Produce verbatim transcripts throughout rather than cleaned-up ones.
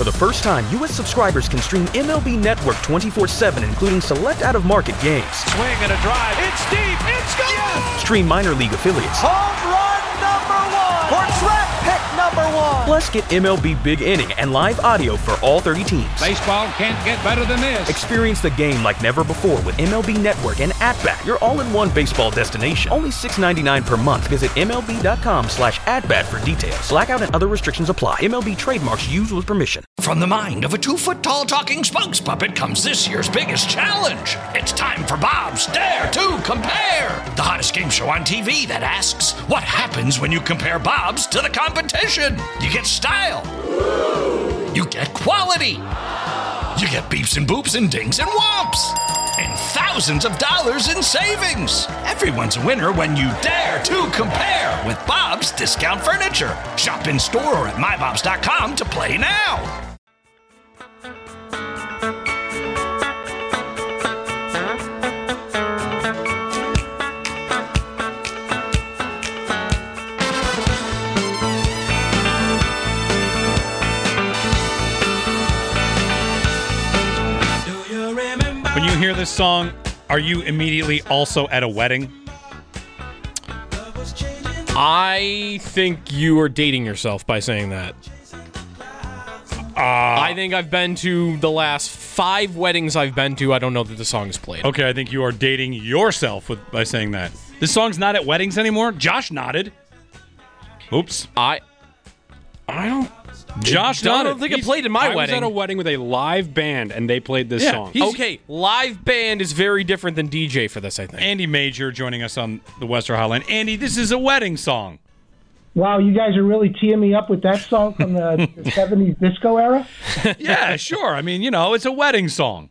For the first time, U S subscribers can stream M L B Network twenty-four seven, including select out-of-market games. Swing and a drive. It's deep. It's gone. Yes! Stream minor league affiliates. Home run number one. For draft pick number one. Plus, get M L B Big Inning and live audio for all thirty teams. Baseball can't get better than this. Experience the game like never before with M L B Network and At-Bat, your all-in-one baseball destination. Only six dollars and ninety-nine cents per month. Visit M L B dot com slash at-bat for details. Blackout and other restrictions apply. M L B trademarks used with permission. From the mind of a two-foot-tall talking Spunks puppet comes this year's biggest challenge. It's time for Bob's Dare to Compare, the hottest game show on T V that asks, what happens when you compare Bob's to the competition? You get style. You get quality. You get beeps and boops and dings and whomps. And thousands of dollars in savings. Everyone's a winner when you dare to compare with Bob's Discount Furniture. Shop in store or at my bobs dot com to play now. When you hear this song, are you immediately also at a wedding? I think you are dating yourself by saying that. Uh, I think I've been to the last five weddings I've been to. I don't know that the song is played. Okay, I think you are dating yourself with by saying that. This song's not at weddings anymore? Josh nodded. Oops. I I don't... Josh I nodded. don't think it played in my I wedding. was at a wedding with a live band, and they played this Yeah, song. he's- Okay, live band is very different than D J for this, I think. Andy Major joining us on the Western Hotline. Andy, this is a wedding song. Wow, you guys are really teeing me up with that song from the, the seventies disco era? Yeah, sure. I mean, you know, it's a wedding song.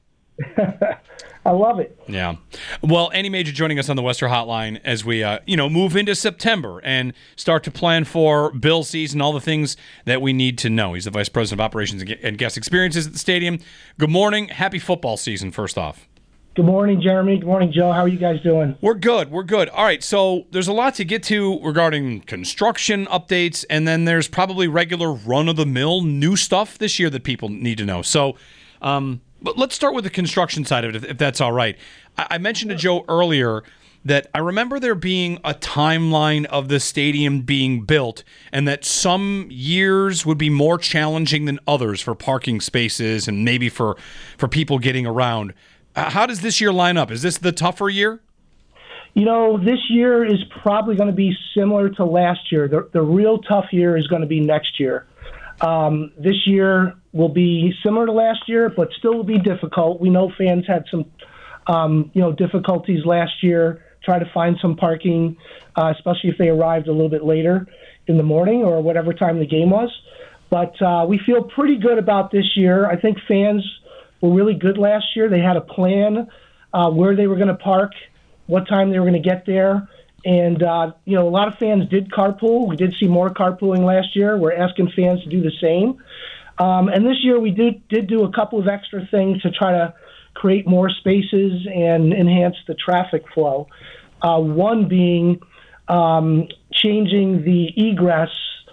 I love it. Yeah. Well, Andy Major joining us on the Western Hotline as we, uh, you know, move into September and start to plan for Bill season, all the things that we need to know. He's the Vice President of Operations and Guest Experiences at the stadium. Good morning. Happy football season, first off. Good morning, Jeremy. Good morning, Joe. How are you guys doing? We're good. We're good. All right, so there's a lot to get to regarding construction updates, and then there's probably regular run-of-the-mill new stuff this year that people need to know. So, um... But let's start with the construction side of it, if, if that's all right. I, I mentioned to Joe earlier that I remember there being a timeline of the stadium being built and that some years would be more challenging than others for parking spaces and maybe for, for people getting around. Uh, how does this year line up? Is this the tougher year? You know, this year is probably going to be similar to last year. The, the real tough year is going to be next year. Um, this year will be similar to last year, but still will be difficult. We know fans had some, um, you know, difficulties last year trying to find some parking, uh, especially if they arrived a little bit later in the morning or whatever time the game was. But uh, we feel pretty good about this year. I think fans were really good last year. They had a plan uh, where they were going to park, what time they were going to get there. And, uh, you know, a lot of fans did carpool. We did see more carpooling last year. We're asking fans to do the same. Um, and this year we did, did do a couple of extra things to try to create more spaces and enhance the traffic flow. Uh, one being um, changing the egress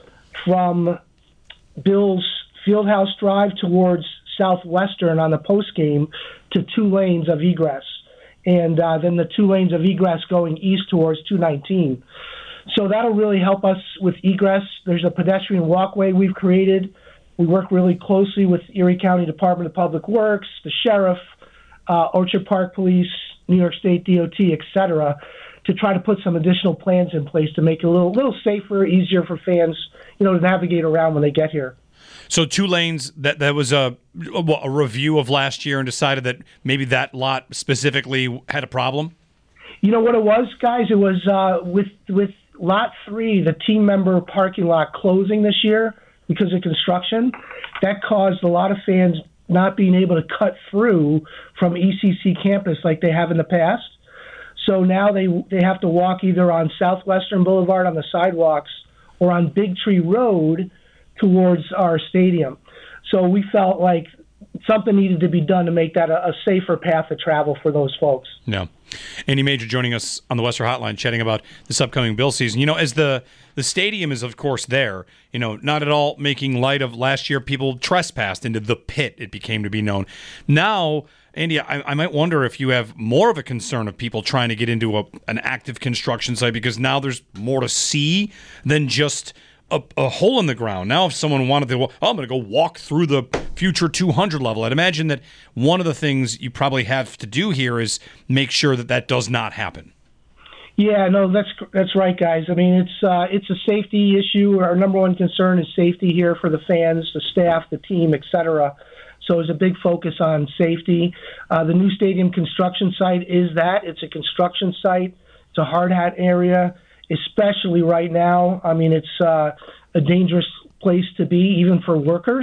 from Bill's Fieldhouse Drive towards Southwestern on the postgame to two lanes of egress. And uh, then the two lanes of egress going east towards two nineteen. So that'll really help us with egress. There's a pedestrian walkway we've created. We work really closely with Erie County Department of Public Works, the sheriff, uh, Orchard Park Police, New York State D O T, et cetera, to try to put some additional plans in place to make it a little, little safer, easier for fans, you know, to navigate around when they get here. So two lanes, that, that was a, a review of last year and decided that maybe that lot specifically had a problem? You know what it was, guys? It was uh, with with Lot three, the team member parking lot closing this year because of construction. That caused a lot of fans not being able to cut through from E C C campus like they have in the past. So now they they have to walk either on Southwestern Boulevard on the sidewalks or on Big Tree Road towards our stadium. So we felt like something needed to be done to make that a, a safer path of travel for those folks. No. Andy Major joining us on the Western Hotline, chatting about this upcoming Bill season. You know, as the the stadium is, of course, there, you know, not at all making light of last year people trespassed into the pit, it became to be known. Now, Andy, I, I might wonder if you have more of a concern of people trying to get into a, an active construction site, because now there's more to see than just A, a hole in the ground. Now, if someone wanted to, oh, I'm going to go walk through the future two hundred level, I'd imagine that one of the things you probably have to do here is make sure that that does not happen. Yeah, no, that's that's right, guys. I mean, it's uh, it's a safety issue. Our number one concern is safety here for the fans, the staff, the team, et cetera. So there's a big focus on safety. Uh, the new stadium construction site is that. It's a construction site. It's a hard hat area. Especially right now. I mean, it's uh, a dangerous place to be, even for workers.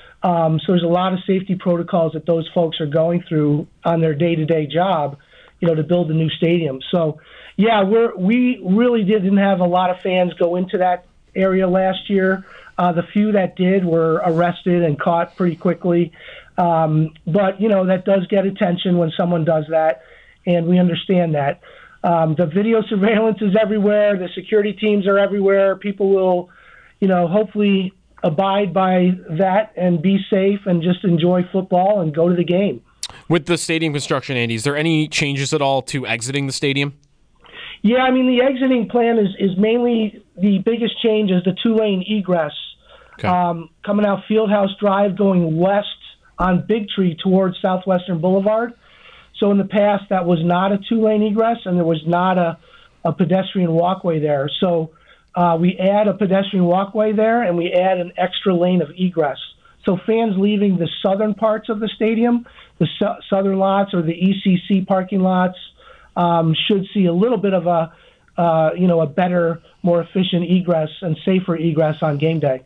Um, so there's a lot of safety protocols that those folks are going through on their day-to-day job, you know, to build a new stadium. So, yeah, we're, we really didn't have a lot of fans go into that area last year. Uh, the few that did were arrested and caught pretty quickly. Um, but, you know, that does get attention when someone does that, and we understand that. Um, the video surveillance is everywhere. The security teams are everywhere. People will, you know, hopefully abide by that and be safe and just enjoy football and go to the game. With the stadium construction, Andy, is there any changes at all to exiting the stadium? Yeah, I mean, the exiting plan is, is mainly the biggest change is the two-lane egress. Okay. Um, coming out Fieldhouse Drive, going west on Big Tree towards Southwestern Boulevard. So in the past, that was not a two-lane egress, and there was not a, a pedestrian walkway there. So uh, we add a pedestrian walkway there, and we add an extra lane of egress. So fans leaving the southern parts of the stadium, the su- southern lots or the E C C parking lots, um, should see a little bit of a, uh, you know, a better, more efficient egress and safer egress on game day.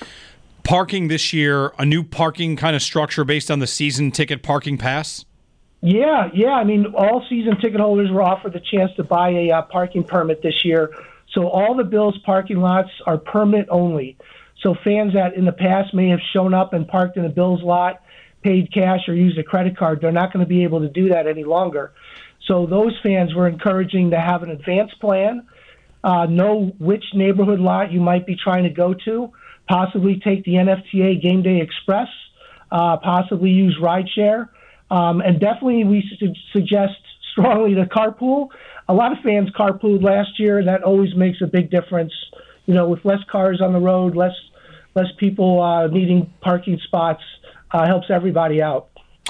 Parking this year, a new parking kind of structure based on the season ticket parking pass? Yeah, yeah. I mean, all season ticket holders were offered the chance to buy a uh, parking permit this year. So all the Bills parking lots are permit only. So fans that in the past may have shown up and parked in a Bills lot, paid cash or used a credit card, they're not going to be able to do that any longer. So those fans were encouraging to have an advance plan, uh, know which neighborhood lot you might be trying to go to, possibly take the N F T A Game Day Express, uh, possibly use rideshare. Um, and definitely we su- suggest strongly to carpool. A lot of fans carpooled last year, and that always makes a big difference. You know, with less cars on the road, less less people uh, needing parking spots, uh, helps everybody out.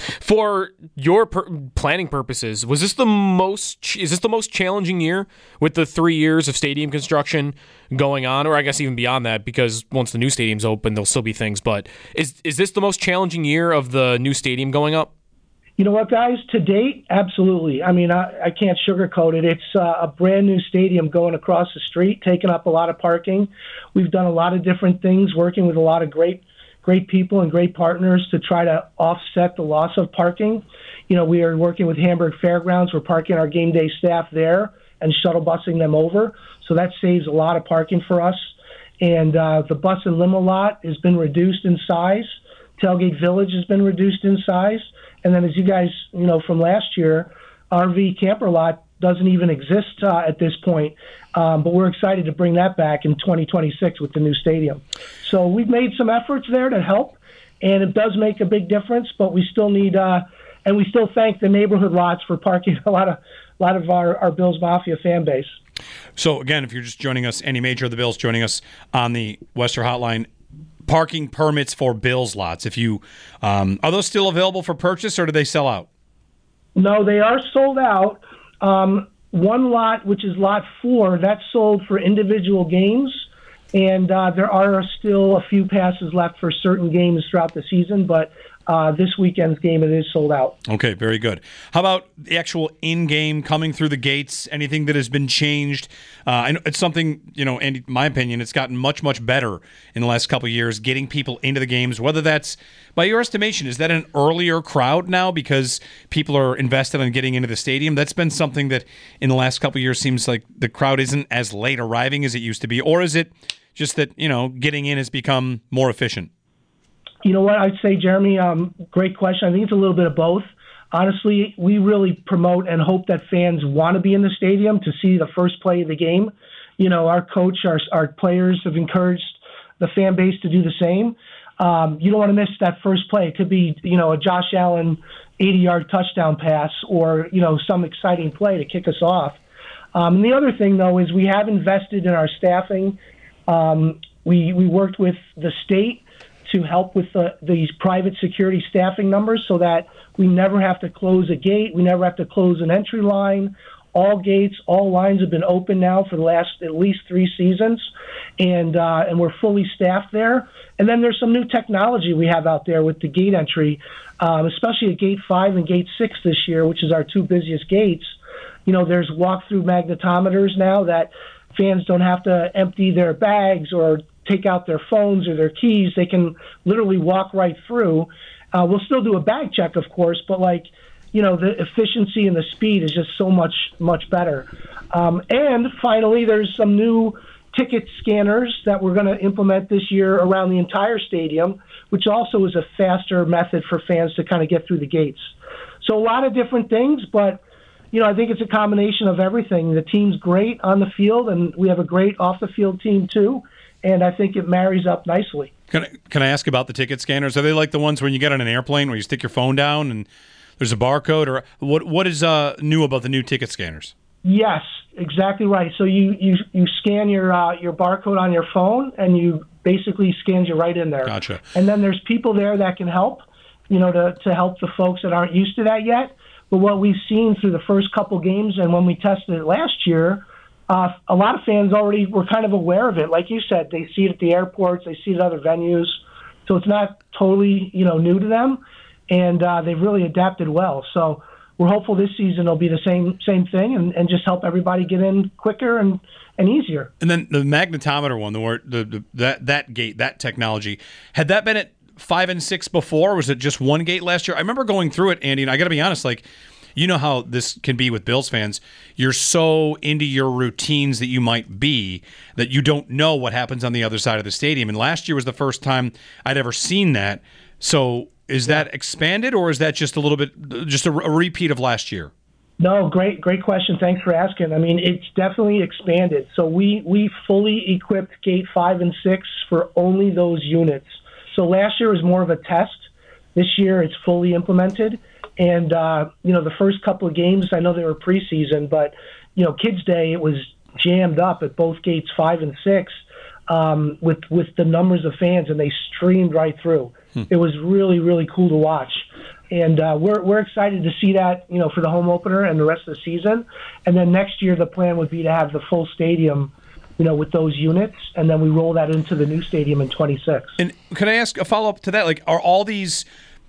For your per- planning purposes, was this the most? Ch- is this the most challenging year with the three years of stadium construction going on, or I guess even beyond that? Because once the new stadium's open, there'll still be things. But is is this the most challenging year of the new stadium going up? You know what, guys? To date, absolutely. I mean, I, I can't sugarcoat it. It's uh, a brand new stadium going across the street, taking up a lot of parking. We've done a lot of different things, working with a lot of great, great people and great partners to try to offset the loss of parking. You know, we are working with Hamburg Fairgrounds. We're parking our game day staff there and shuttle busing them over. So that saves a lot of parking for us. And uh, the bus and limo lot has been reduced in size. Tailgate Village has been reduced in size. And then as you guys, you know, from last year, R V camper lot doesn't even exist uh, at this point. Um, but we're excited to bring that back in twenty twenty-six with the new stadium. So we've made some efforts there to help, and it does make a big difference, but we still need, uh, and we still thank the neighborhood lots for parking a lot of, a lot of our, our Bills Mafia fan base. So again, if you're just joining us, Andy Major of the Bills joining us on the Western Hotline. Parking permits for Bills lots. If you um, are those still available for purchase, or do they sell out? No, they are sold out. Um, one lot, which is lot four, that's sold for individual games, and uh, there are still a few passes left for certain games throughout the season, but uh, this weekend's game, it is sold out. Okay, very good. How about the actual in-game coming through the gates? Anything that has been changed? Uh, I know it's something, you know, and in my opinion, it's gotten much, much better in the last couple of years, getting people into the games, whether that's, by your estimation, is that an earlier crowd now because people are invested in getting into the stadium? That's been something that in the last couple of years seems like the crowd isn't as late arriving as it used to be, or is it just that, you know, getting in has become more efficient? You know what I'd say, Jeremy? Um, great question. I think it's a little bit of both. Honestly, we really promote and hope that fans want to be in the stadium to see the first play of the game. You know, our coach, our, our players have encouraged the fan base to do the same. Um, you don't want to miss that first play. It could be, you know, a Josh Allen eighty-yard touchdown pass or, you know, some exciting play to kick us off. Um, and the other thing, though, is we have invested in our staffing. Um, we, we worked with the state to help with the, these private security staffing numbers so that we never have to close a gate. We never have to close an entry line. All gates, all lines have been open now for the last at least three seasons, and uh, and we're fully staffed there. And then there's some new technology we have out there with the gate entry, um, especially at Gate five and Gate six this year, which is our two busiest gates. You know, there's walk-through magnetometers now that fans don't have to empty their bags or take out their phones or their keys. They can literally walk right through. Uh, we'll still do a bag check, of course, but like, you know, the efficiency and the speed is just so much, much better. Um, and finally, there's some new ticket scanners that we're going to implement this year around the entire stadium, which also is a faster method for fans to kind of get through the gates. So a lot of different things, but, you know, I think it's a combination of everything. The team's great on the field, and we have a great off-the-field team, too, and I think it marries up nicely. Can I, can I ask about the ticket scanners? Are they like the ones when you get on an airplane where you stick your phone down and there's a barcode? Or what? What is uh, new about the new ticket scanners? Yes, exactly right. So you, you, you scan your uh, your barcode on your phone, and you basically scans you right in there. Gotcha. And then there's people there that can help, you know, to, to help the folks that aren't used to that yet. But what we've seen through the first couple games and when we tested it last year, uh, a lot of fans already were kind of aware of it. Like you said, they see it at the airports, they see it at other venues. So it's not totally, you know, new to them. And uh, they've really adapted well. So we're hopeful this season will be the same same thing and, and just help everybody get in quicker and, and easier. And then the magnetometer one, the, the, the that that gate, that technology, had that been at five and six before, or was it just one gate last year? I remember going through it, Andy, and I got to be honest, like, you know how this can be with Bills fans. You're so into your routines that you might be that you don't know what happens on the other side of the stadium. And last year was the first time I'd ever seen that. So is that expanded, or is that just a little bit, just a, a repeat of last year? No, great, great question. Thanks for asking. I mean, it's definitely expanded. So we, we fully equipped Gate five and six for only those units. So last year was more of a test. This year it's fully implemented. And, uh, you know, the first couple of games, I know they were preseason, but, you know, Kids Day, it was jammed up at both Gates five and six um, with, with the numbers of fans, and they streamed right through. Hmm. It was really, really cool to watch. And uh, we're we're excited to see that, you know, for the home opener and the rest of the season. And then next year the plan would be to have the full stadium, you know, with those units, and then we roll that into the new stadium in twenty-six. And can I ask a follow-up to that? Like, are all these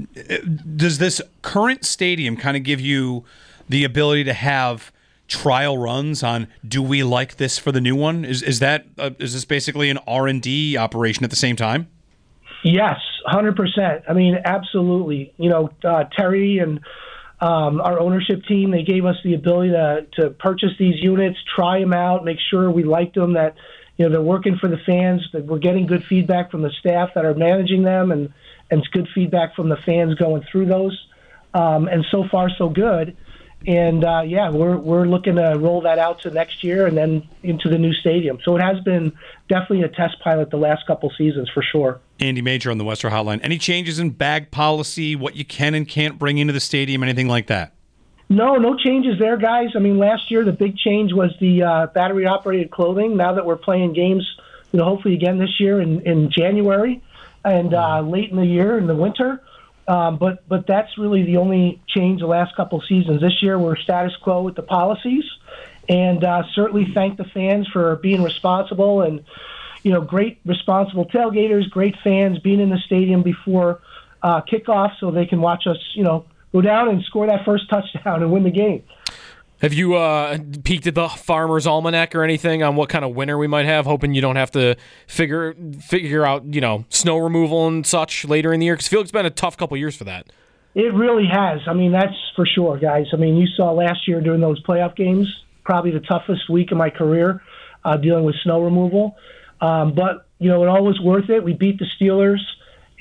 – does this current stadium kind of give you the ability to have trial runs on, do we like this for the new one? Is is that uh, is this basically an R and D operation at the same time? Yes, one hundred percent. I mean, absolutely. You know, uh, Terry and um, our ownership team, they gave us the ability to, to purchase these units, try them out, make sure we liked them, that, you know, they're working for the fans, that we're getting good feedback from the staff that are managing them, and, and it's good feedback from the fans going through those. Um, and so far, so good. And, uh, yeah, we're we're looking to roll that out to next year and then into the new stadium. So it has been definitely a test pilot the last couple seasons for sure. Andy Major on the Western Hotline. Any changes in bag policy, what you can and can't bring into the stadium, anything like that? No, no changes there, guys. I mean, last year the big change was the uh, battery-operated clothing. Now that we're playing games, you know, hopefully again this year in, in January and uh, late in the year in the winter. Um, but but that's really the only change the last couple seasons. This year we're status quo with the policies, and uh, certainly thank the fans for being responsible and, you know, great responsible tailgaters, great fans being in the stadium before uh, kickoff so they can watch us, you know, go down and score that first touchdown and win the game. Have you uh, peeked at the Farmer's Almanac or anything on what kind of winter we might have, hoping you don't have to figure figure out, you know, snow removal and such later in the year? Because I feel like it's been a tough couple years for that. It really has. I mean, that's for sure, guys. I mean, you saw last year during those playoff games, probably the toughest week of my career uh, dealing with snow removal. Um, but, you know, it all was worth it. We beat the Steelers,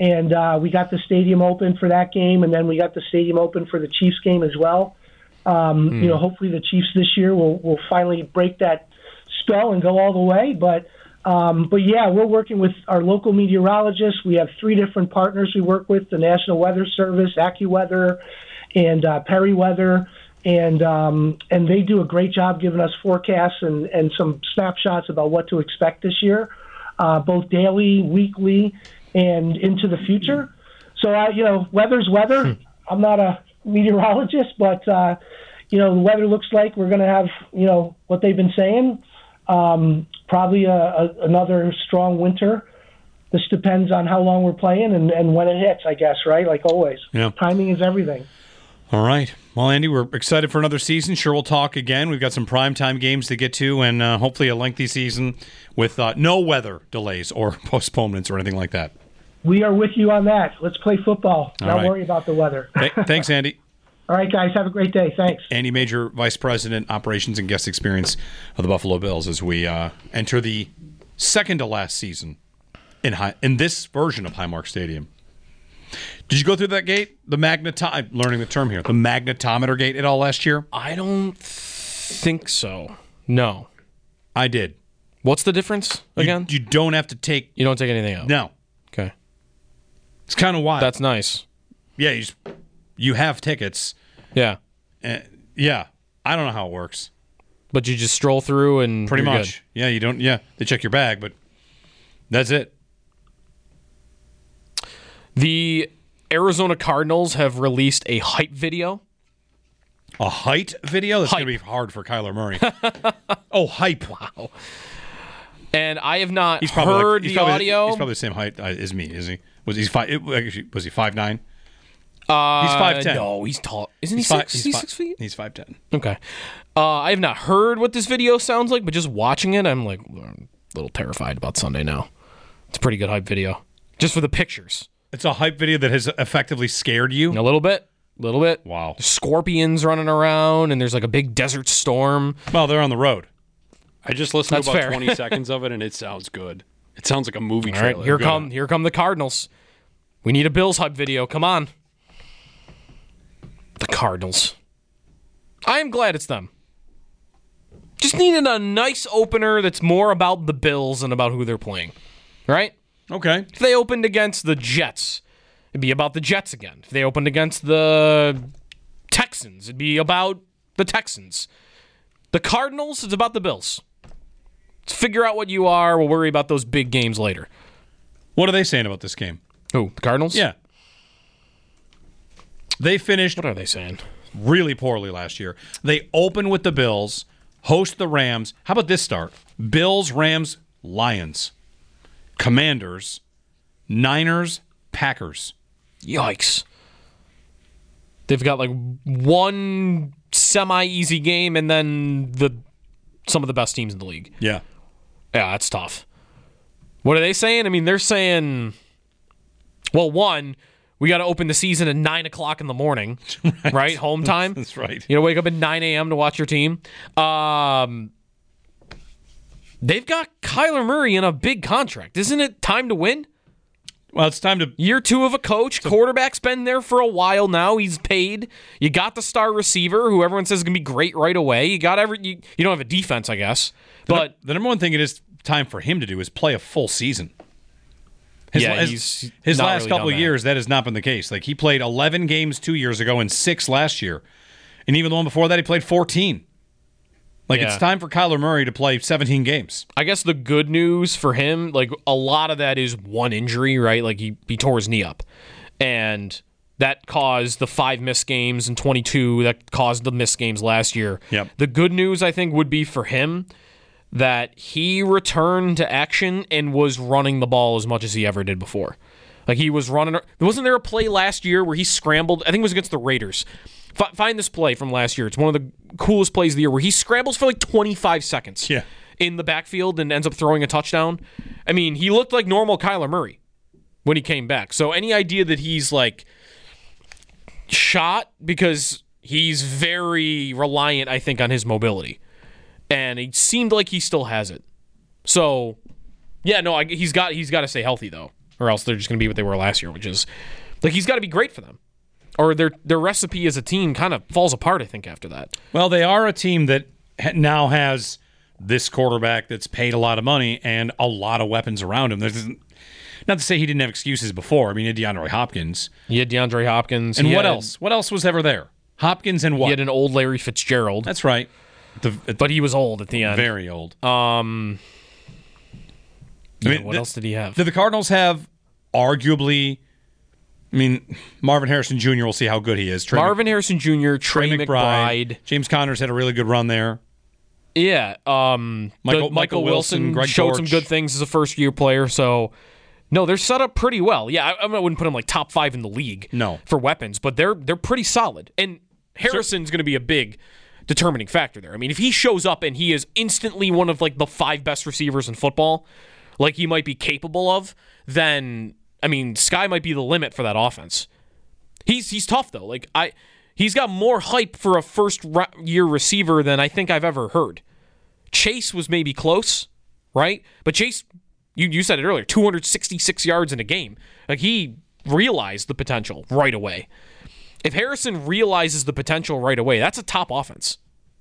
and uh, we got the stadium open for that game, and then we got the stadium open for the Chiefs game as well. Um, mm. You know, hopefully the Chiefs this year will will finally break that spell and go all the way. But um, but yeah, we're working with our local meteorologists. We have three different partners we work with: the National Weather Service, AccuWeather, and uh, PeriWeather. And um, and they do a great job giving us forecasts and, and some snapshots about what to expect this year, uh, both daily, weekly, and into the future. So, I, you know, weather's weather. I'm not a meteorologist, but, uh, you know, the weather looks like we're going to have, you know, what they've been saying, um, probably a, a, another strong winter. This depends on how long we're playing and, and when it hits, I guess, right? Like always. Yeah. Timing is everything. All right. Well, Andy, we're excited for another season. Sure, we'll talk again. We've got some primetime games to get to and uh, hopefully a lengthy season with uh, no weather delays or postponements or anything like that. We are with you on that. Let's play football. All Not right. worry about the weather. Th- thanks, Andy. All right, guys. Have a great day. Thanks. Andy Major, Vice President, Operations and Guest Experience of the Buffalo Bills as we uh, enter the second to last season in, high, in this version of Highmark Stadium. Did you go through that gate? The magneto- I'm learning the term here. The magnetometer gate at all last year? I don't think so. No. I did. What's the difference again? You, you don't have to take... You don't take anything out? No. Okay. It's kind of wild. That's nice. Yeah, you, just, you have tickets. Yeah. Uh, yeah. I don't know how it works. But you just stroll through and Pretty you're much. Good. Yeah, you don't... Yeah, they check your bag, but that's it. The Arizona Cardinals have released a hype video. A height video? That's going Hype. to be hard for Kyler Murray. Oh, hype. Wow. And I have not He's probably like- heard he's the probably, audio. He's probably the same height uh, as me, is he? Was he five? It, actually, was he five nine? Uh, He's five ten. No, he's tall. Isn't he He's five- six? he's He's fi- six feet. He's five ten. Okay. Uh, I have not heard what this video sounds like, but just watching it, I'm like I'm a little terrified about Sunday now. It's a pretty good hype video, just for the pictures. It's a hype video that has effectively scared you. A little bit, a little bit. Wow. There's scorpions running around, and there's like a big desert storm. Well, they're on the road. I just listened That's to about fair. twenty seconds of it, and it sounds good. It sounds like a movie All trailer. right, here Good. come here come the Cardinals. We need a Bills hype video. Come on. The Cardinals. I am glad it's them. Just needed a nice opener that's more about the Bills than about who they're playing. Right? Okay. If they opened against the Jets, it'd be about the Jets again. If they opened against the Texans, it'd be about the Texans. The Cardinals, it's about the Bills. Let's figure out what you are. We'll worry about those big games later. What are they saying about this game? Who? The Cardinals? Yeah. They finished What are they saying? really poorly last year. They open with the Bills, host the Rams. How about this start? Bills, Rams, Lions, Commanders, Niners, Packers. Yikes. They've got like one semi-easy game and then the some of the best teams in the league. Yeah. Yeah, that's tough. What are they saying? I mean, they're saying, well, one, we got to open the season at nine o'clock in the morning, right? right? Home time. That's right. You know, wake up at nine a.m. to watch your team. Um, they've got Kyler Murray in a big contract. Isn't it time to win? Well, it's time to... Year two of a coach. Quarterback's been there for a while now. He's paid. You got the star receiver, who everyone says is going to be great right away. You got every. You, you don't have a defense, I guess. But the, the number one thing it is time for him to do is play a full season. His, Yeah, his, he's his not last really couple done of that. years, that has not been the case. Like, he played eleven games two years ago and six last year. And even the one before that, he played fourteen. Like, Yeah. it's time for Kyler Murray to play seventeen games. I guess the good news for him, like a lot of that is one injury, right? Like he, he tore his knee up. And that caused the five missed games in twenty-two. That caused the missed games last year. Yep. The good news, I think, would be for him that he returned to action and was running the ball as much as he ever did before. Like he was running. Wasn't there a play last year where he scrambled? I think it was against the Raiders. F- find this play from last year. It's one of the coolest plays of the year where he scrambles for like twenty-five seconds Yeah. in the backfield and ends up throwing a touchdown. I mean, he looked like normal Kyler Murray when he came back. So any idea that he's like shot, because he's very reliant, I think, on his mobility. And it seemed like he still has it. So, yeah, no, I, he's got he's got to stay healthy though, or else they're just going to be what they were last year, which is like he's got to be great for them. Or their their recipe as a team kind of falls apart, I think, after that. Well, they are a team that ha- now has this quarterback that's paid a lot of money and a lot of weapons around him. There's, not to say he didn't have excuses before. I mean, he had DeAndre Hopkins. He had DeAndre Hopkins. And he what had, else? What else was ever there? Hopkins and what? He had an old Larry Fitzgerald. That's right. The, but he was old at the end. Very old. Um, yeah, I mean, what the, else did he have? Did the Cardinals have arguably... I mean, Marvin Harrison Junior, we'll see how good he is. Trey Marvin Mc, Harrison Junior, Trey, Trey McBride. McBride. James Connors had a really good run there. Yeah. Um, Michael, the, Michael Wilson, Wilson Greg showed Dortch. some good things as a first-year player. So, no, they're set up pretty well. Yeah, I, I wouldn't put them like top five in the league no. for weapons, but they're they're pretty solid. And Harrison's going to be a big determining factor there. I mean, if he shows up and he is instantly one of like the five best receivers in football, like he might be capable of, then, I mean, sky might be the limit for that offense. He's he's tough though. Like I, he's got more hype for a first year receiver than I think I've ever heard. Chase was maybe close, right? But Chase, you you said it earlier, two hundred sixty-six yards in a game. Like he realized the potential right away. If Harrison realizes the potential right away, that's a top offense.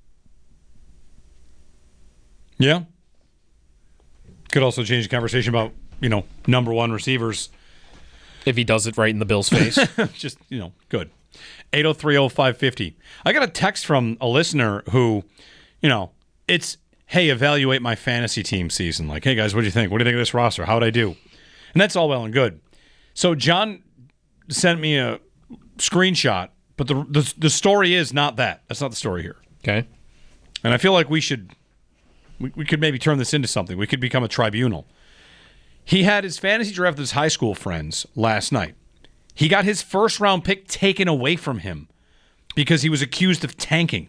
Yeah. Could also change the conversation about, you know, number one receivers. If he does it right in the Bills' face. Just, you know, good. eight oh three oh five fifty. I got a text from a listener who, you know, it's, hey, evaluate my fantasy team season. Like, hey, guys, what do you think? What do you think of this roster? How'd I do? And that's all well and good. So John sent me a screenshot, but the, the the story is not that. That's not the story here. Okay. And I feel like we should, we, we could maybe turn this into something. We could become a tribunal. He had his fantasy draft with his high school friends last night. He got his first round pick taken away from him because he was accused of tanking.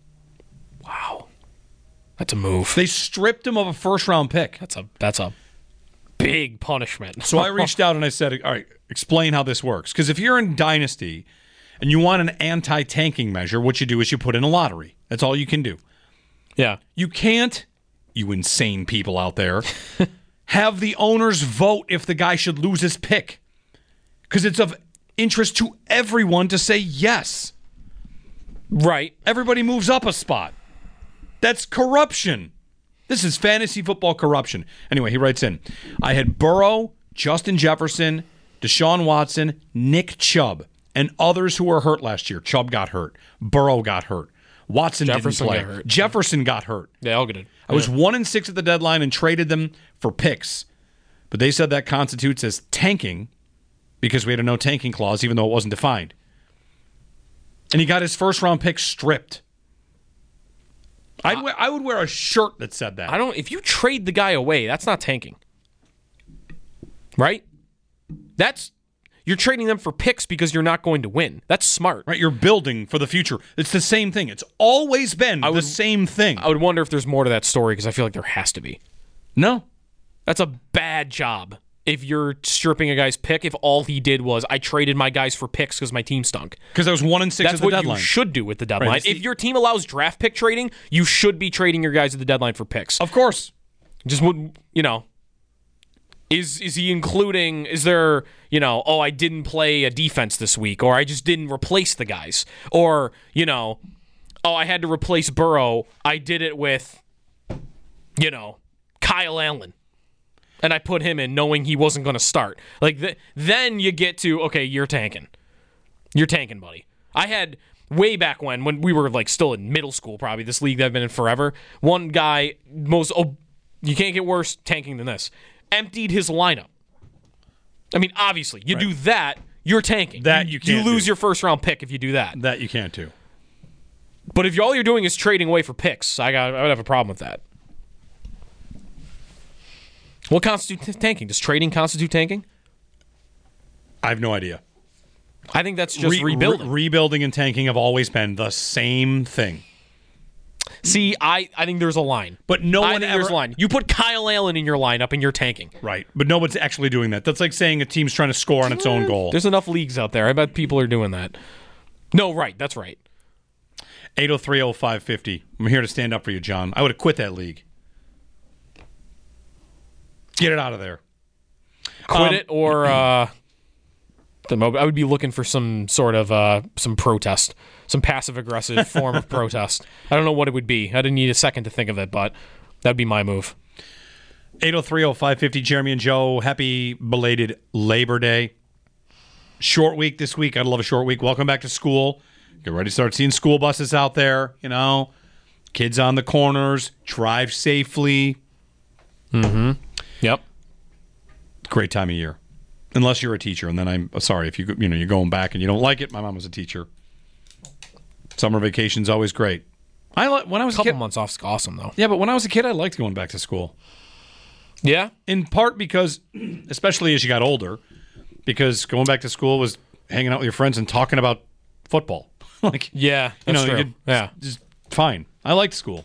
Wow. That's a move. They stripped him of a first round pick. That's a that's a big punishment. So I reached out and I said, all right, explain how this works. Because if you're in Dynasty and you want an anti-tanking measure, what you do is you put in a lottery. That's all you can do. Yeah. You can't, you insane people out there, have the owners vote if the guy should lose his pick. Because it's of interest to everyone to say yes. Right. Everybody moves up a spot. That's corruption. This is fantasy football corruption. Anyway, he writes in, I had Burrow, Justin Jefferson, Deshaun Watson, Nick Chubb, and others who were hurt last year. Chubb got hurt. Burrow got hurt. Watson Jefferson didn't play. got hurt. Jefferson got hurt. Yeah, all good. I was one and six at the deadline and traded them for picks. But they said that constitutes as tanking because we had a no tanking clause, even though it wasn't defined. And he got his first round pick stripped. I'd wear, I would wear a shirt that said that. I don't. If you trade the guy away, that's not tanking, right? That's you're trading them for picks because you're not going to win. That's smart, right? You're building for the future. It's the same thing. It's always been I the would, same thing. I would wonder if there's more to that story because I feel like there has to be. No, that's a bad job. If you're stripping a guy's pick, if all he did was I traded my guys for picks because my team stunk. Because I was one and six That's at the what deadline. you should do with the deadline. Right, if the, your team allows draft pick trading, you should be trading your guys at the deadline for picks. Of course. Just would you know? Is is he including? Is there you know? Oh, I didn't play a defense this week, or I just didn't replace the guys, or you know, oh, I had to replace Burrow. I did it with, you know, Kyle Allen. And I put him in knowing he wasn't going to start. Like th- Then you get to, okay, you're tanking. You're tanking, buddy. I had, way back when, when we were like still in middle school probably, this league that I've been in forever, one guy, most oh, you can't get worse tanking than this, emptied his lineup. I mean, obviously, you right. do that, you're tanking. That you, you can't You lose do. your first round pick if you do that. That you can't do. But if all you're doing is trading away for picks, I got I would have a problem with that. What constitutes tanking? Does trading constitute tanking? I have no idea. I think that's just Re- rebuilding. Re- rebuilding and tanking have always been the same thing. See, I, I think there's a line. But no I one think ever... there's a line. You put Kyle Allen in your lineup and you're tanking. Right. But no one's actually doing that. That's like saying a team's trying to score on its own goal. There's enough leagues out there. I bet people are doing that. No, right. That's right. eight oh three oh five fifty. I'm here to stand up for you, John. I would have quit that league. Get it out of there. Quit Um, it or uh, the mo- I would be looking for some sort of uh, some protest, some passive aggressive form of protest. I don't know what it would be. I didn't need a second to think of it, but that'd be my move. eight oh three oh five fifty, Jeremy and Joe. Happy belated Labor Day. Short week this week. I'd love a short week. Welcome back to school. Get ready to start seeing school buses out there, you know. Kids on the corners. Drive safely. Mm-hmm. Yep. Great time of year. Unless you're a teacher, and then I'm sorry if you you know you're going back and you don't like it. My mom was a teacher. Summer vacation's always great. I li- when I was a couple a kid, months off's awesome though. Yeah, but when I was a kid, I liked going back to school. Yeah, in part because, especially as you got older, because going back to school was hanging out with your friends and talking about football. like yeah, you that's know, true. you could, Yeah, just fine. I liked school.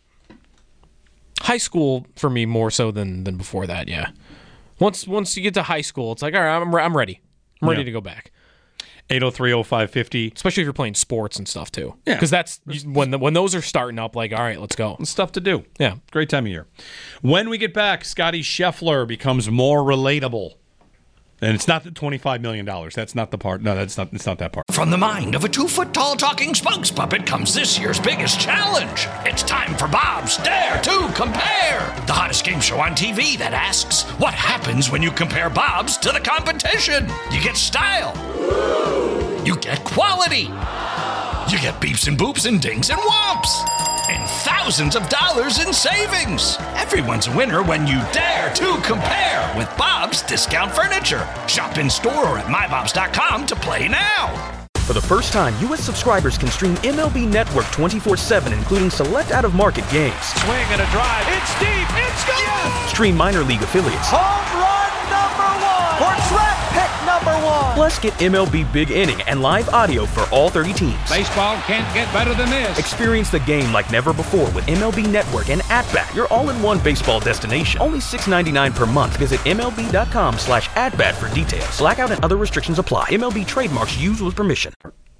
High school for me more so than than before that. Yeah. Once once you get to high school, it's like, all right, I'm, I'm ready. I'm ready Yeah. to go back. eight oh three oh five fifty. Especially if you're playing sports and stuff, too. Yeah. Because that's when the, when those are starting up, like, all right, let's go. Stuff to do. Yeah. Great time of year. When we get back, Scotty Scheffler becomes more relatable. And it's not the twenty-five million dollars. That's not the part. No, that's not. It's not that part. From the mind of a two-foot-tall talking spokes puppet comes this year's biggest challenge. It's time for Bob's Dare to Compare, the hottest game show on T V that asks, what happens when you compare Bob's to the competition? You get style. You get quality. You get beeps and boops and dings and whomps. And thousands of dollars in savings. Everyone's a winner when you dare to compare with Bob's Discount Furniture. Shop in store or at my bobs dot com to play now. For the first time, U S subscribers can stream M L B Network twenty-four seven, including select out-of-market games. Swing and a drive. It's deep. It's gone. Yes. Stream minor league affiliates. Home run number one. Or track pick number one. Plus, get M L B Big Inning and live audio for all thirty teams. Baseball can't get better than this. Experience the game like never before with M L B Network and At-Bat, your all-in-one baseball destination. Only six ninety-nine per month. Visit MLB.com slash at-bat for details. Blackout and other restrictions apply. M L B trademarks used with permission.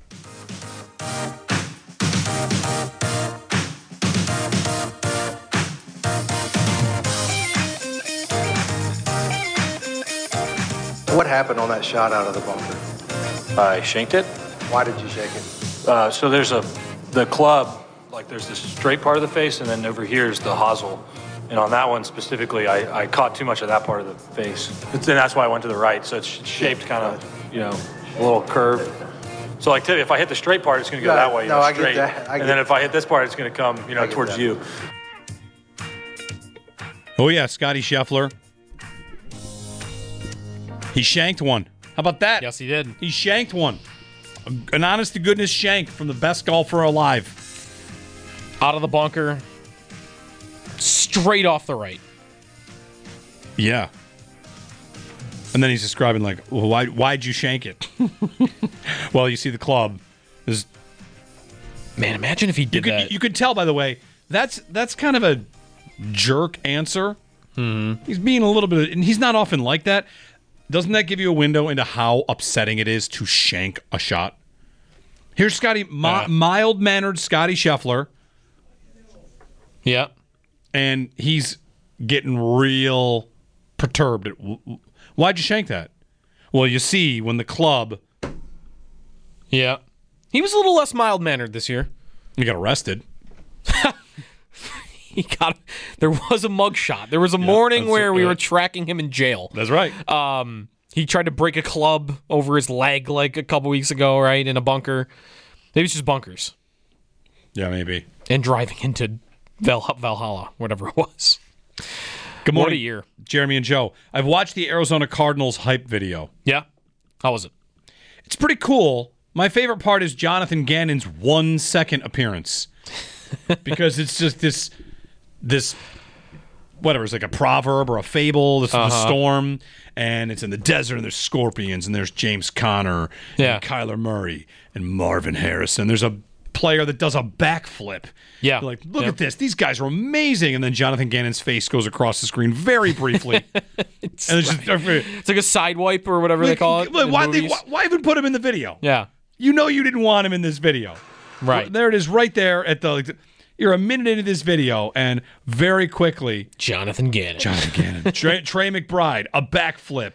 What happened on that shot out of the bunker? I shanked it. Why did you shake it? Uh, so there's a, the club, like there's this straight part of the face, and then over here is the hosel. And on that one specifically, I, I caught too much of that part of the face. It's, and that's why I went to the right. So it's shaped kind of, you know, a little curved. So like if I hit the straight part, it's going to go No, that way, you no, know, I get straight. that. I And get then that. if I hit this part, it's going to come, you know, I get towards that. you. Oh, yeah, Scotty Scheffler. He shanked one. How about that? Yes, he did. He shanked one. An honest-to-goodness shank from the best golfer alive. Out of the bunker. Straight off the right. Yeah. And then he's describing, like, well, why, why'd you shank it? Well, you see the club. There's, Man, imagine if he you, did could, that. you could tell, by the way, that's that's kind of a jerk answer. Mm-hmm. He's being a little bit, and he's not often like that. Doesn't that give you a window into how upsetting it is to shank a shot? Here's Scotty, mi- Uh. mild-mannered Scotty Scheffler, Yeah. and he's getting real perturbed. Why'd you shank that? Well, you see, when the club... Yeah. He was a little less mild-mannered this year. He got arrested. He got. There was a mugshot. There was a morning that's where it, we yeah. were tracking him in jail. That's right. Um, he tried to break a club over his leg like a couple weeks ago, right, in a bunker. Maybe it's just bunkers. Yeah, maybe. And driving into Val- Valhalla, whatever it was. Good morning, What a year. Jeremy and Joe. I've watched the Arizona Cardinals hype video. Yeah? How was it? It's pretty cool. My favorite part is Jonathan Gannon's one second appearance. Because it's just this, this, whatever, it's like a proverb or a fable. This is Uh-huh. the storm, and it's in the desert, and there's scorpions, and there's James Conner, Yeah. and Kyler Murray, and Marvin Harrison. There's a player that does a backflip. Yeah. You're like, look Yeah. at this. These guys are amazing. And then Jonathan Gannon's face goes across the screen very briefly. It's, and it's just, it's like a side wipe or whatever they call it. Like, in why, they, movies. why, why even put him in the video? Yeah. You know you didn't want him in this video. Right. There it is right there at the, like, you're a minute into this video, and very quickly, Jonathan Gannon. Jonathan Gannon, Trey, Trey McBride, a backflip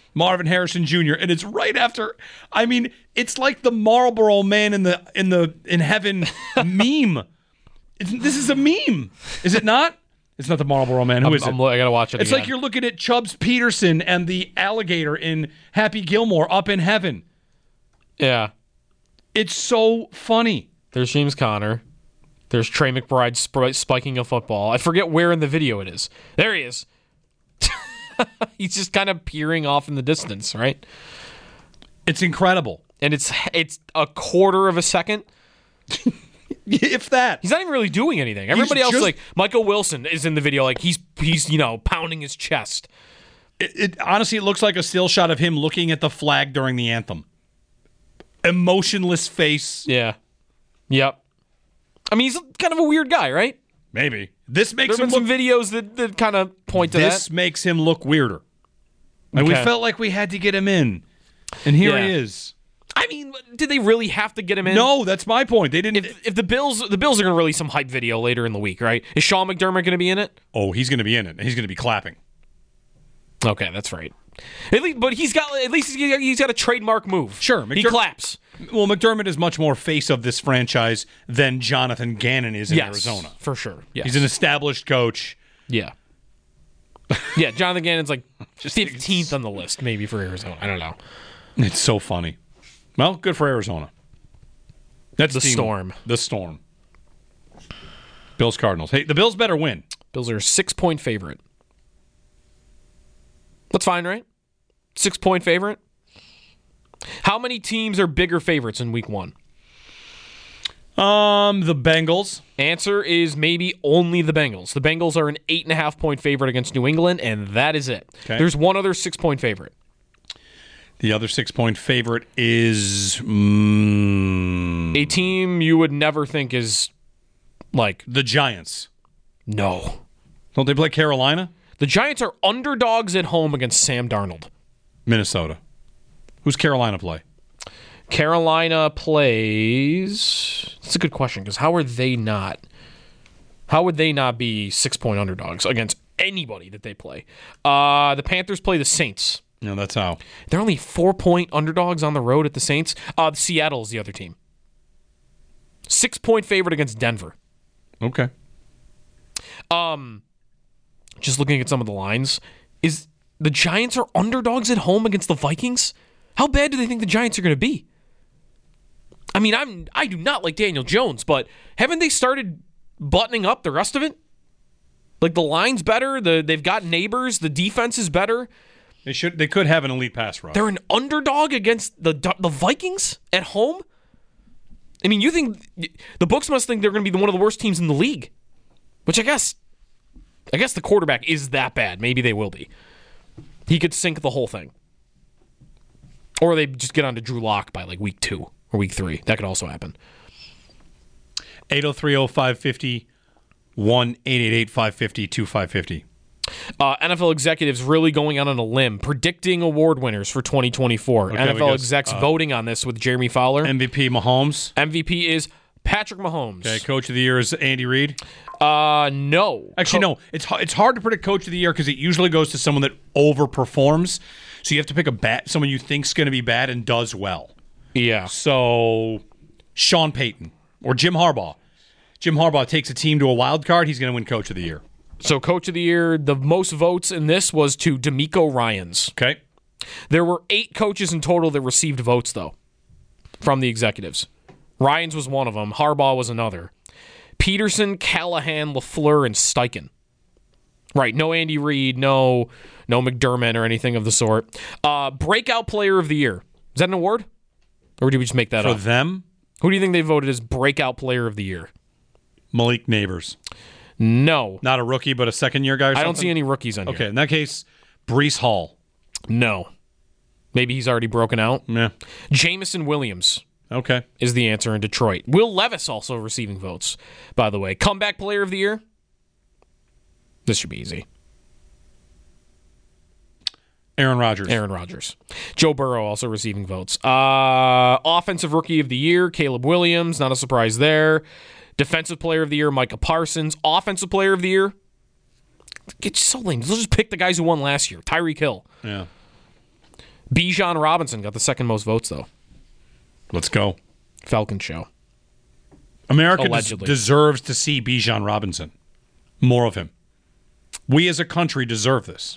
Marvin Harrison Junior And it's right after. I mean, it's like the Marlboro Man in the in the in heaven meme. It's, this is a meme, is it not? It's not the Marlboro Man. Who I'm, is it? I'm, I gotta watch it. It's again. like you're looking at Chubbs Peterson and the alligator in Happy Gilmore up in heaven. Yeah. It's so funny. There's James Conner. There's Trey McBride sp- spiking a football. I forget where in the video it is. There he is. He's just kind of peering off in the distance, right? It's incredible. And it's it's a quarter of a second. If that. He's not even really doing anything. Everybody He's else, just, like Michael Wilson, is in the video, like he's he's you know pounding his chest. It, it honestly, it looks like a still shot of him looking at the flag during the anthem. Emotionless face. Yeah. Yep. I mean, he's kind of a weird guy, right? Maybe this makes there have him been look, some videos that, that kind of point to this that. This makes him look weirder. And Okay. we felt like we had to get him in, and here Yeah. he is. I mean, did they really have to get him in? No, that's my point. They didn't. If, if the Bills, the Bills are going to release some hype video later in the week, right? Is Sean McDermott going to be in it? Oh, he's going to be in it. and He's going to be clapping. Okay, that's right. At least, but he's got at least he's got, he's got a trademark move. Sure, he McDerm- claps. Well, McDermott is much more face of this franchise than Jonathan Gannon is in yes, Arizona. for sure. Yes. He's an established coach. Yeah. Yeah, Jonathan Gannon's like fifteenth on the list, maybe for Arizona. I don't know. It's so funny. Well, good for Arizona. That's The team- Storm. The Storm. Bills Cardinals. Hey, the Bills better win. Bills are a six-point favorite. That's fine, right? Six-point favorite. How many teams are bigger favorites in week one? Um, the Bengals. Answer is maybe only the Bengals. The Bengals are an eight and a half point favorite against New England, and that is it. Okay. There's one other six-point favorite. The other six-point favorite is mm, A team you would never think is like the Giants. No. Don't they play Carolina? The Giants are underdogs at home against Sam Darnold. Minnesota. Who's Carolina play? Carolina plays. That's a good question because how are they not? How would they not be six-point underdogs against anybody that they play? Uh, the Panthers play the Saints. No, that's how. They're only four-point underdogs on the road at the Saints. Uh, Seattle is the other team. Six-point favorite against Denver. Okay. Um, just looking at some of the lines, is the Giants are underdogs at home against the Vikings? How bad do they think the Giants are going to be? I mean, I'm I do not like Daniel Jones, but haven't they started buttoning up the rest of it? Like the line's better, the they've got neighbors, the defense is better. They should. They could have an elite pass rush. They're an underdog against the the Vikings at home. I mean, you think the books must think they're going to be one of the worst teams in the league, which I guess, I guess the quarterback is that bad. Maybe they will be. He could sink the whole thing, or they just get onto Drew Lock by like week two or week three. That could also happen. eight oh three oh five fifty, one eight eight eight five fifty two five fifty. Uh, N F L executives really going out on a limb, predicting award winners for twenty twenty-four. Okay, N F L we got, execs uh, voting on this with Jeremy Fowler. M V P Mahomes. M V P is Patrick Mahomes. Okay, Coach of the Year is Andy Reid. Uh, no. Actually, Co- no. It's h- it's hard to predict Coach of the Year because it usually goes to someone that overperforms. So you have to pick a bad, someone you think's going to be bad and does well. Yeah. So Sean Payton or Jim Harbaugh. Jim Harbaugh takes a team to a wild card. He's going to win Coach of the Year. So, Coach of the Year, the most votes in this was to D'Amico Ryans. Okay. There were eight coaches in total that received votes, though, from the executives. Ryans was one of them. Harbaugh was another. Peterson, Callahan, LaFleur, and Steichen. Right, no Andy Reid, no no McDermott or anything of the sort. Uh, breakout Player of the Year. Is that an award? Or did we just make that For up? For them? Who do you think they voted as Breakout Player of the Year? Malik Neighbors. No. Not a rookie, but a second-year guy or something? I don't see any rookies on here. Okay, in that case, Breece Hall. No. Maybe he's already broken out. Yeah. Jameson Williams. Okay. Is the answer in Detroit. Will Levis also receiving votes, by the way. Comeback Player of the Year. This should be easy. Aaron Rodgers. Aaron Rodgers. Joe Burrow also receiving votes. Uh, Offensive Rookie of the Year, Caleb Williams. Not a surprise there. Defensive Player of the Year, Micah Parsons. Offensive Player of the Year. It's so lame. Let's just pick the guys who won last year. Tyreek Hill. Yeah. Bijan Robinson got the second most votes, though. Let's go. Falcon show. America des- Allegedly. deserves to see Bijan Robinson. More of him. We as a country deserve this.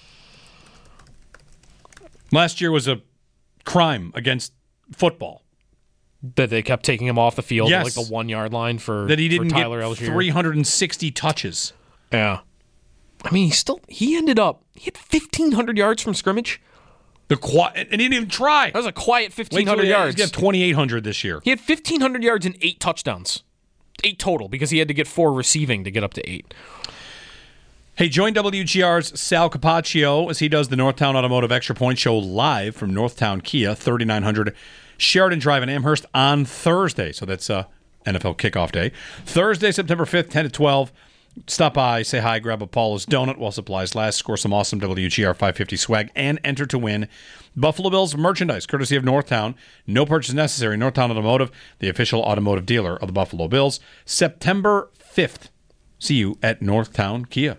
Last year was a crime against football. That they kept taking him off the field Yes. at like the one-yard line for, That he didn't for Tyler get Algier. three hundred sixty touches. Yeah. I mean, he still, he ended up, he had fifteen hundred yards from scrimmage. The qui- and he didn't even try. That was a quiet Wait fifteen till hundred he- yards. He's got twenty-eight hundred this year. He had fifteen hundred yards and eight touchdowns. Eight total, because he had to get four receiving to get up to eight. Hey, join W G R's Sal Capaccio as he does the Northtown Automotive Extra Point Show live from Northtown Kia, thirty-nine hundred Sheridan Drive in Amherst on Thursday. So that's uh, N F L kickoff day. Thursday, September fifth, ten to twelve. Stop by, say hi, grab a Paula's donut while supplies last, score some awesome W G R five fifty swag, and enter to win Buffalo Bills merchandise, courtesy of Northtown. No purchase necessary. Northtown Automotive, the official automotive dealer of the Buffalo Bills. September fifth. See you at Northtown Kia.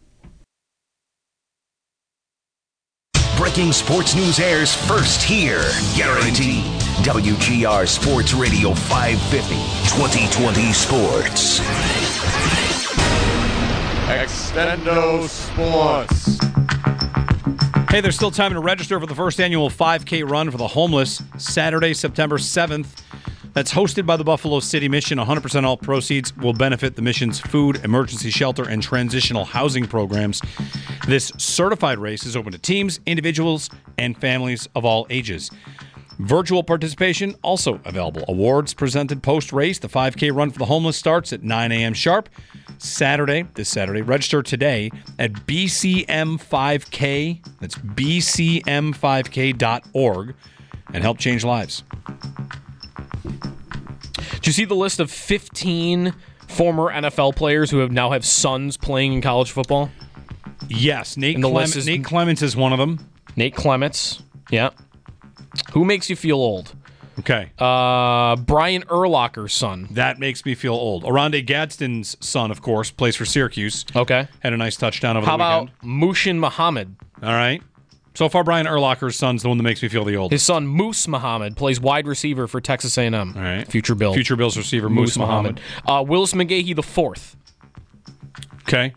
Breaking sports news airs first here. Guaranteed. W G R Sports Radio five fifty, twenty twenty Sports. Extendo Sports. Hey, there's still time to register for the first annual five K run for the homeless, Saturday, September seventh. That's hosted by the Buffalo City Mission. one hundred percent all proceeds will benefit the mission's food, emergency shelter, and transitional housing programs. This certified race is open to teams, individuals, and families of all ages. Virtual participation also available. Awards presented post-race. The five K run for the homeless starts at nine a.m. sharp. Saturday, this Saturday. Register today at B C M five K. That's B C M five K dot org and help change lives. Did you see the list of fifteen former N F L players who have now have sons playing in college football? Yes, Nate, And the Clem- list is- Nate Clements is one of them. Nate Clements, yeah. Who makes you feel old? Okay. Uh, Brian Urlacher's son. That makes me feel old. Oronde Gadsden's son, of course, plays for Syracuse. Okay. Had a nice touchdown over How the weekend. about Mushin Muhammad? All right. So far, Brian Urlacher's son's the one that makes me feel the old. His son Moose Muhammad plays wide receiver for Texas A and M. All right. Future Bill. Future Bills receiver Moose, Moose Muhammad. Uh, Willis McGahee the fourth. Okay.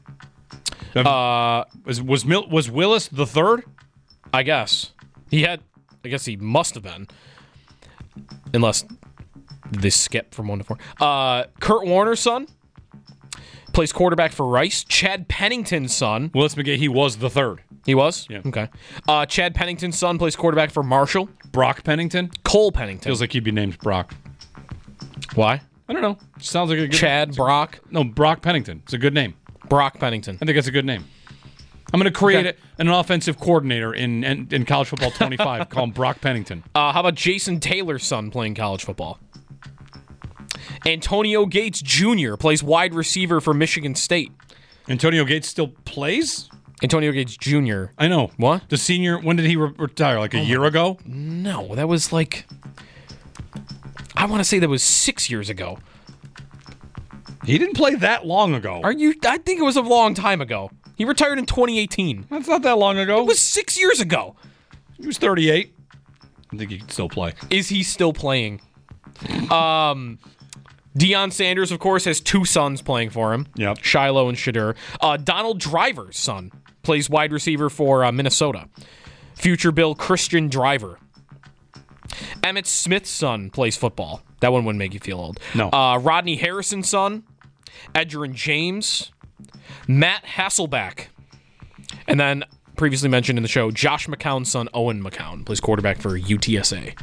Uh, was was Mil- was Willis the third? I guess he had. I guess he must have been, unless they skip from one to four. Uh, Kurt Warner's son plays quarterback for Rice. Chad Pennington's son. Willis McGahee was the third. He was? Yeah. Okay. Uh, Chad Pennington's son plays quarterback for Marshall. Brock Pennington? Cole Pennington. Feels like he'd be named Brock. Why? I don't know. Sounds like a good Chad name. Brock. No, Brock Pennington. It's a good name. Brock Pennington. I think that's a good name. I'm going to create Okay. a, an offensive coordinator in, in in college football twenty-five. Call him Brock Pennington. Uh, how about Jason Taylor's son playing college football? Antonio Gates Junior plays wide receiver for Michigan State. Antonio Gates still plays? Antonio Gates Junior I know. What? The senior, when did he re- retire? Like a Oh year my- ago? No, that was like, I want to say that was six years ago. He didn't play that long ago. Are you? I think it was a long time ago. He retired in twenty eighteen. That's not that long ago. It was six years ago. He was thirty-eight. I think he can still play. Is he still playing? Um, Deion Sanders, of course, has two sons playing for him. Yep. Shiloh and Shadur. Uh, Donald Driver's son plays wide receiver for uh, Minnesota. Future Bill Christian Driver. Emmett Smith's son plays football. That one wouldn't make you feel old. No. Uh, Rodney Harrison's son. Edgerrin James. Matt Hasselback. And then, previously mentioned in the show, Josh McCown's son, Owen McCown, plays quarterback for U T S A.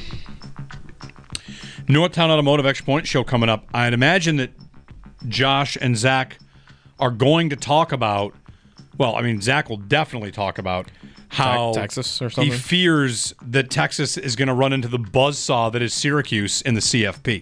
Northtown Automotive Extra Point show coming up. I'd imagine that Josh and Zach are going to talk about, well, I mean, Zach will definitely talk about how Texas or he something? fears that Texas is going to run into the buzzsaw that is Syracuse in the C F P.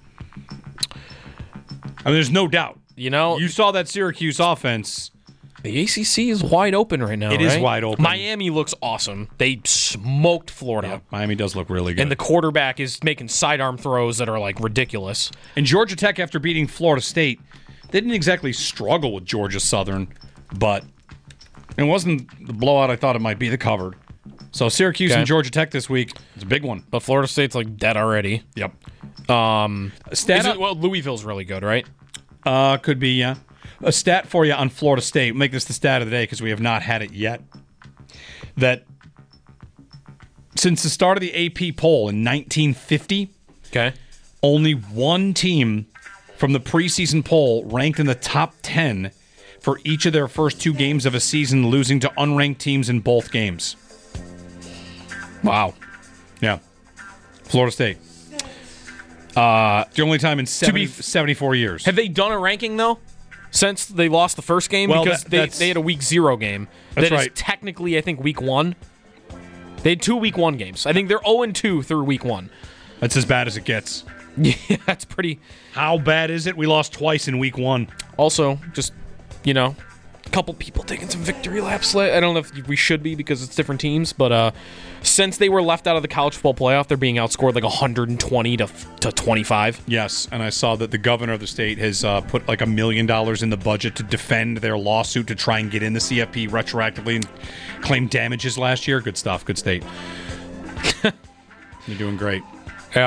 I mean, there's no doubt. You know, You saw that Syracuse offense. the A C C is wide open right now. It is right? wide open. Miami looks awesome. They smoked Florida. Yeah, Miami does look really good. And the quarterback is making sidearm throws that are like ridiculous. And Georgia Tech, after beating Florida State, they didn't exactly struggle with Georgia Southern, but it wasn't the blowout I thought it might be. They covered. So Syracuse Okay. and Georgia Tech this week. It's a big one. But Florida State's like dead already. Yep. Um, Stat is up- it, well, Louisville's really good, right? Uh, could be, yeah. A stat for you on Florida State. We'll make this the stat of the day because we have not had it yet. That since the start of the A P poll in nineteen fifty, okay, only one team from the preseason poll ranked in the top ten for each of their first two games of a season, losing to unranked teams in both games. Wow. Yeah. Florida State. Uh, the only time in seventy, seventy-four years. Have they done a ranking, though, since they lost the first game? Well, because that- they, that's- they had a week zero game. That's that is right. technically, I think, week one. They had two week one games. I think they're oh and two through week one. That's as bad as it gets. Yeah, that's pretty. How bad is it? We lost twice in week one. Also, just, you know, a couple people taking some victory laps. I don't know if we should be because it's different teams, but uh, since they were left out of the college football playoff, they're being outscored like one hundred twenty to to twenty-five. Yes, and I saw that the governor of the state has uh, put like a million dollars in the budget to defend their lawsuit to try and get in the C F P retroactively and claim damages last year. Good stuff. Good state. You're doing great. Yeah.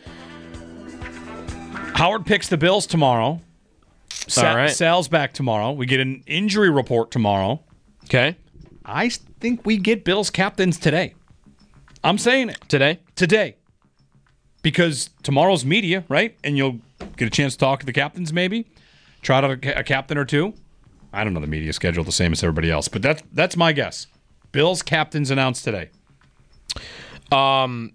Howard picks the Bills tomorrow. Sa- All right. Sal's back tomorrow. We get an injury report tomorrow. Okay. I think we get Bills captains today. I'm saying it. Today? Today. Because tomorrow's media, right? And you'll get a chance to talk to the captains maybe. Try out a, ca- a captain or two. I don't know the media schedule the same as everybody else, but that's that's my guess. Bills captains announced today. Um,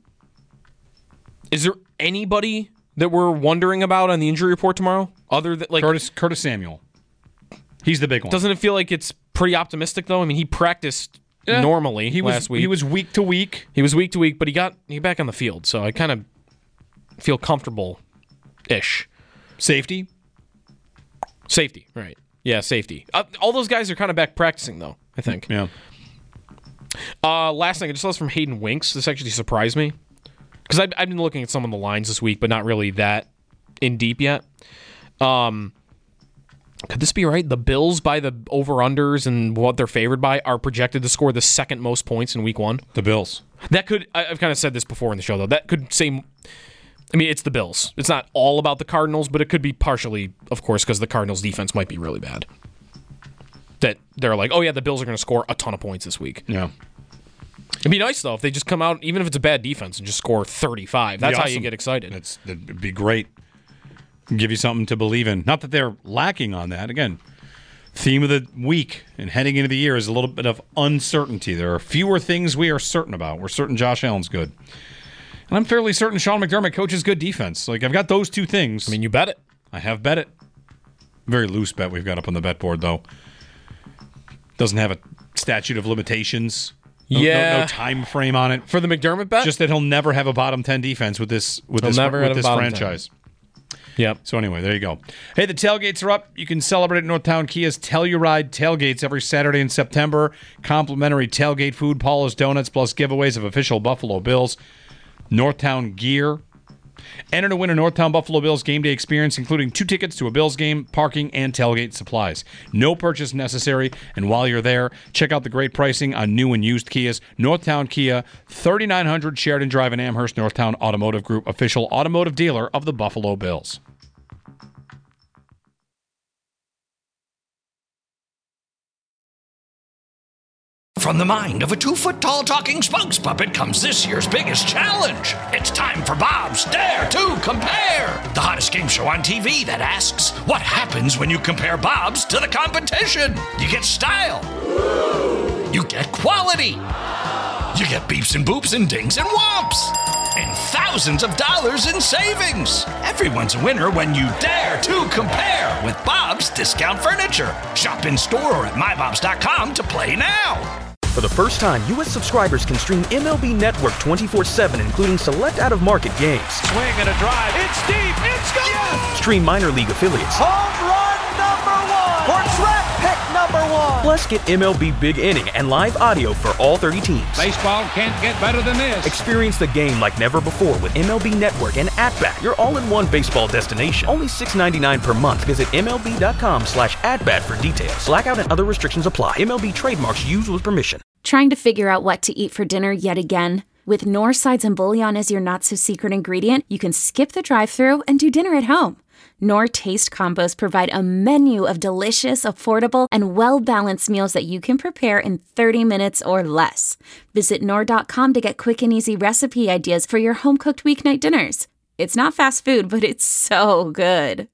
is there anybody that we're wondering about on the injury report tomorrow? Other than like Curtis Curtis Samuel. He's the big one. Doesn't it feel like it's pretty optimistic though? I mean, he practiced Yeah. normally he was, last week. He was week to week. He was week to week, but he got he got back on the field, so I kind of feel comfortable-ish. Safety? Safety, right. Yeah, safety. Uh, all those guys are kind of back practicing, though, I think. Yeah. Uh, last thing, I just saw this from Hayden Winks. This actually surprised me. Because I've, I've been looking at some of the lines this week, but not really that in deep yet. Um, could this be right? The Bills, by the over-unders and what they're favored by, are projected to score the second most points in week one. The Bills. That could, I- I've kind of said this before in the show, though. That could say, I mean, it's the Bills. It's not all about the Cardinals, but it could be partially, of course, because the Cardinals' defense might be really bad. That they're like, oh, yeah, the Bills are going to score a ton of points this week. Yeah. It'd be nice, though, if they just come out, even if it's a bad defense, and just score thirty-five. That's how you awesome. get excited. That's, that'd be great. Give you something to believe in. Not that they're lacking on that. Again, theme of the week and heading into the year is a little bit of uncertainty. There are fewer things we are certain about. We're certain Josh Allen's good. And I'm fairly certain Sean McDermott coaches good defense. Like, I've got those two things. I mean, you bet it. I have bet it. Very loose bet we've got up on the bet board, though. Doesn't have a statute of limitations. No, Yeah. no, no time frame on it. For the McDermott bet? Just that he'll never have a bottom ten defense with this with He'll this, never with have a this bottom franchise. Yep. So anyway, there you go. Hey, the tailgates are up. You can celebrate at Northtown Kia's Telluride Tailgates every Saturday in September. Complimentary tailgate food, Paula's Donuts, plus giveaways of official Buffalo Bills, Northtown gear. Enter to win a Northtown Buffalo Bills game day experience, including two tickets to a Bills game, parking, and tailgate supplies. No purchase necessary, and while you're there, check out the great pricing on new and used Kias. Northtown Kia, thirty-nine hundred Sheridan Drive in Amherst, Northtown Automotive Group, official automotive dealer of the Buffalo Bills. From the mind of a two-foot-tall talking spokes puppet comes this year's biggest challenge. It's time for Bob's Dare to Compare, the hottest game show on T V that asks, what happens when you compare Bob's to the competition? You get style. You get quality. You get beeps and boops and dings and whomps. And thousands of dollars in savings. Everyone's a winner when you dare to compare with Bob's Discount Furniture. Shop in store or at my bobs dot com to play now. For the first time, U S subscribers can stream M L B Network twenty-four seven, including select out-of-market games. Swing and a drive. It's deep. It's gone. Yes. Stream minor league affiliates. Home run number one. For track pick number one. Plus, get M L B Big Inning and live audio for all thirty teams. Baseball can't get better than this. Experience the game like never before with M L B Network and At-Bat, your all-in-one baseball destination. Only six dollars and ninety-nine cents per month. Visit M L B dot com slash at bat for details. Blackout and other restrictions apply. M L B trademarks used with permission. Trying to figure out what to eat for dinner yet again? With Knorr sides and bouillon as your not-so-secret ingredient, you can skip the drive-thru and do dinner at home. Knorr Taste Combos provide a menu of delicious, affordable, and well-balanced meals that you can prepare in thirty minutes or less. Visit Knorr dot com to get quick and easy recipe ideas for your home-cooked weeknight dinners. It's not fast food, but it's so good.